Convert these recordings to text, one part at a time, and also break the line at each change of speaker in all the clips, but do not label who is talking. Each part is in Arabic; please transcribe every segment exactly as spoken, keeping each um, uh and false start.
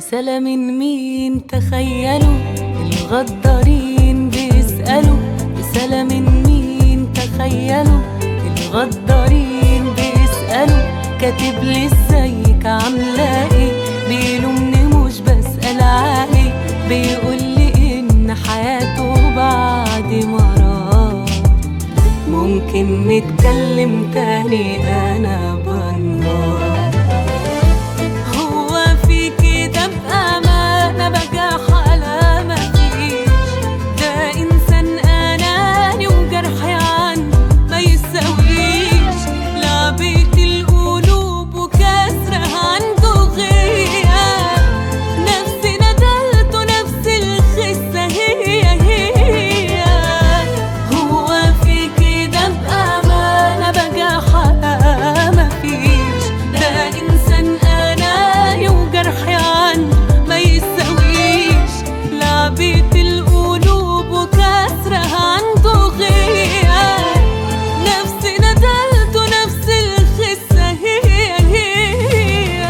رسالة من مين تخيلوا؟ الغدارين بيسألوا. رسالة من مين تخيلوا؟ الغدارين بيسألوا. كاتب لي ازيك عاملة ايه؟ بيلومني مش بسأل عليه. بيقول لي ان حياته بعد مرار ممكن نتكلم تاني. انا بنهار. هو في كده بأمانة بجاح على مفيش؟ ده إنسان أناني وجرحي عنه ما يساويش. لعبة القلوب وكسرها عنده غياب. نفس ندلته نفس الخسة هي هي. هو في كده بأمانة بجاح على مفيش؟ ده إنسان أناني وجرحي عنه ما يساويش. لعبة القلوب وكسرها عنده غياب. نفس ندلته نفس الخسة هي هي.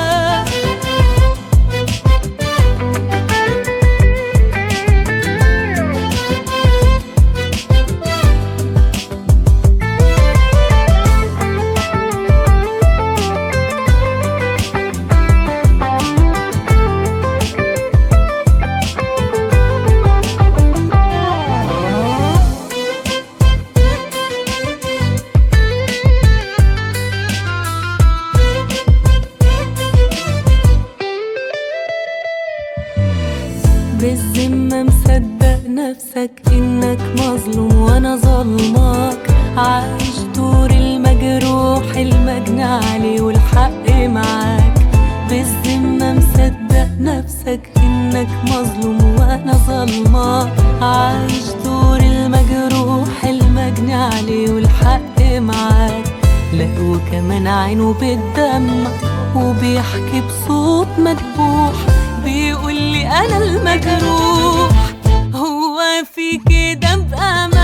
بالذمة مصدق نفسك انك مظلوم وانا ظلمك؟ عايش دور المجروح المجني عليه والحق معاك. بالذمة مصدق نفسك انك مظلوم وانا ظلمك؟ عايش دور المجروح المجني عليه والحق معاك. لا وكمان عينه بتدمع وبيحكي بصوت مدبوح. بيقول لي انا المجروح. هو في كده بأمانة